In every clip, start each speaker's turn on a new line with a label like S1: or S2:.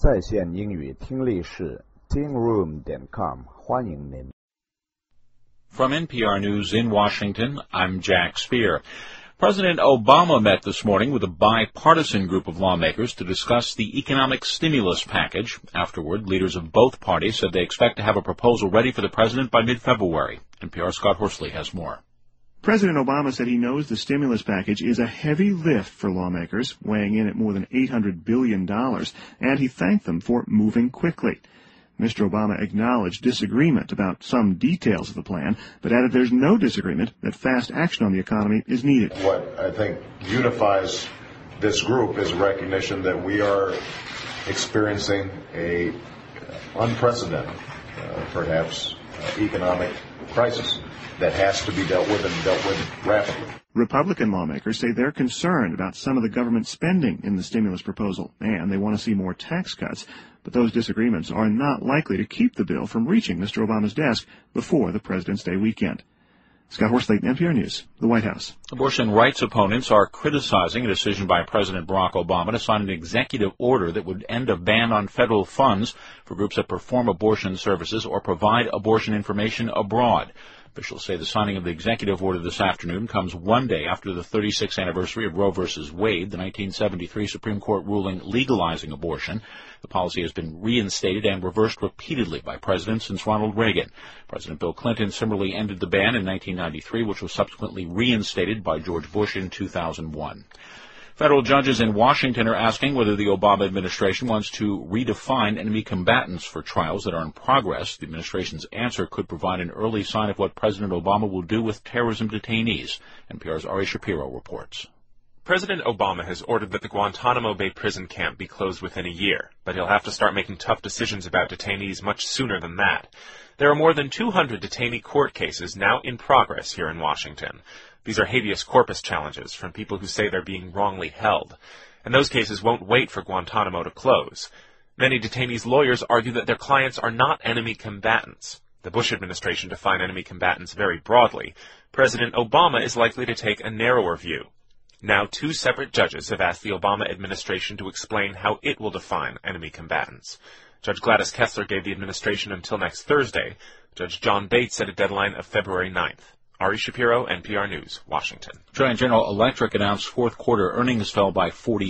S1: 在线英语听力室 tingroom.com 欢迎您。
S2: From NPR News in Washington, I'm Jack Speer. President Obama met this morning with a bipartisan group of lawmakers to discuss the economic stimulus package. Afterward, leaders of both parties said they expect to have a proposal ready for the president by mid-February. NPR's Scott Horsley has more.
S3: President Obama said he knows the stimulus package is a heavy lift for lawmakers, weighing in at more than $800 billion, and he thanked them for moving quickly. Mr. Obama acknowledged disagreement about some details of the plan, but added there's no disagreement that fast action on the economy is needed.
S4: What I think unifies this group is a recognition that we are experiencing a unprecedented, perhaps, economic crisis that has to be dealt with and dealt with rapidly.
S3: Republican lawmakers say they're concerned about some of the government spending in the stimulus proposal, and they want to see more tax cuts. But those disagreements are not likely to keep the bill from reaching Mr. Obama's desk before the President's Day weekend. Scott Horsley, NPR News, the White House.
S2: Abortion rights opponents are criticizing a decision by President Barack Obama to sign an executive order that would end a ban on federal funds for groups that perform abortion services or provide abortion information abroad. Officials say the signing of the executive order this afternoon comes one day after the 36th anniversary of Roe v. Wade, the 1973 Supreme Court ruling legalizing abortion. The policy has been reinstated and reversed repeatedly by presidents since Ronald Reagan. President Bill Clinton similarly ended the ban in 1993, which was subsequently reinstated by George Bush in 2001. Federal judges in Washington are asking whether the Obama administration wants to redefine enemy combatants for trials that are in progress. The administration's answer could provide an early sign of what President Obama will do with terrorism detainees. NPR's Ari Shapiro reports.
S5: President Obama has ordered that the Guantanamo Bay prison camp be closed within a year, but he'll have to start making tough decisions about detainees much sooner than that. There are more than 200 detainee court cases now in progress here in Washington. These are habeas corpus challenges from people who say they're being wrongly held. And those cases won't wait for Guantanamo to close. Many detainees' lawyers argue that their clients are not enemy combatants. The Bush administration defined enemy combatants very broadly. President Obama is likely to take a narrower view. Now, 2 separate judges have asked the Obama administration to explain how it will define enemy combatants. Judge Gladys Kessler gave the administration until next Thursday. Judge John Bates set a deadline of February 9th. Ari Shapiro, NPR News, Washington.
S2: Giant General Electric announced fourth quarter earnings fell by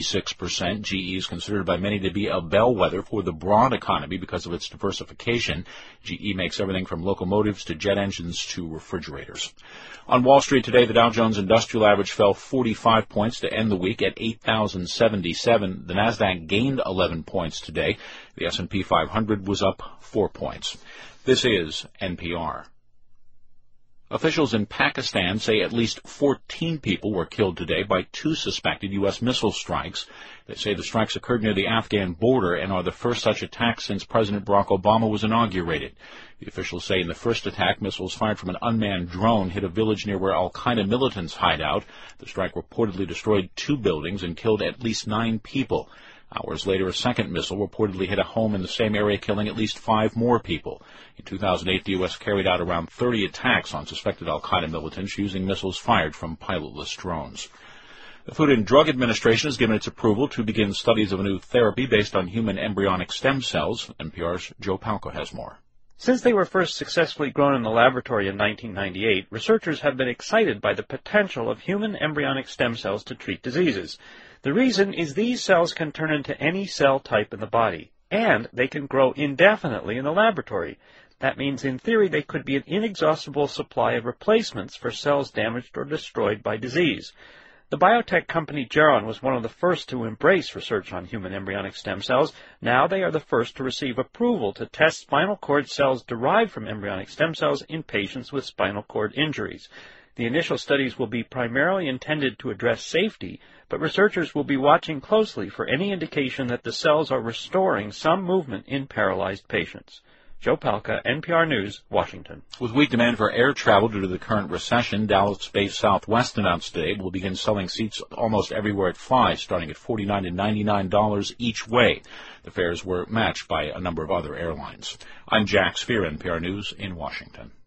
S2: 46%. GE is considered by many to be a bellwether for the broad economy because of its diversification. GE makes everything from locomotives to jet engines to refrigerators. On Wall Street today, the Dow Jones Industrial Average fell 45 points to end the week at 8,077. The Nasdaq gained 11 points today. The S&P 500 was up 4 points. This is NPR. Officials in Pakistan say at least 14 people were killed today by 2 suspected U.S. missile strikes. They say the strikes occurred near the Afghan border and are the first such attacks since President Barack Obama was inaugurated. The officials say in the first attack, missiles fired from an unmanned drone hit a village near where al-Qaeda militants hide out. The strike reportedly destroyed 2 buildings and killed at least 9 people. Hours later, a second missile reportedly hit a home in the same area, killing at least 5 more people. In 2008, the U.S. carried out around 30 attacks on suspected al-Qaeda militants using missiles fired from pilotless drones. The Food and Drug Administration has given its approval to begin studies of a new therapy based on human embryonic stem cells. NPR's Joe Palca has more.
S6: Since they were first successfully grown in the laboratory in 1998, researchers have been excited by the potential of human embryonic stem cells to treat diseases. The reason is these cells can turn into any cell type in the body, and they can grow indefinitely in the laboratory. That means, in theory, they could be an inexhaustible supply of replacements for cells damaged or destroyed by disease. The biotech company Geron was one of the first to embrace research on human embryonic stem cells. Now they are the first to receive approval to test spinal cord cells derived from embryonic stem cells in patients with spinal cord injuries. The initial studies will be primarily intended to address safety, but researchers will be watching closely for any indication that the cells are restoring some movement in paralyzed patients. Joe Palca, NPR News, Washington.
S2: With weak demand for air travel due to the current recession, Dallas-based Southwest announced today it will begin selling seats almost everywhere it flies, starting at $49 and $99 each way. The fares were matched by a number of other airlines. I'm Jack Speer, NPR News in Washington.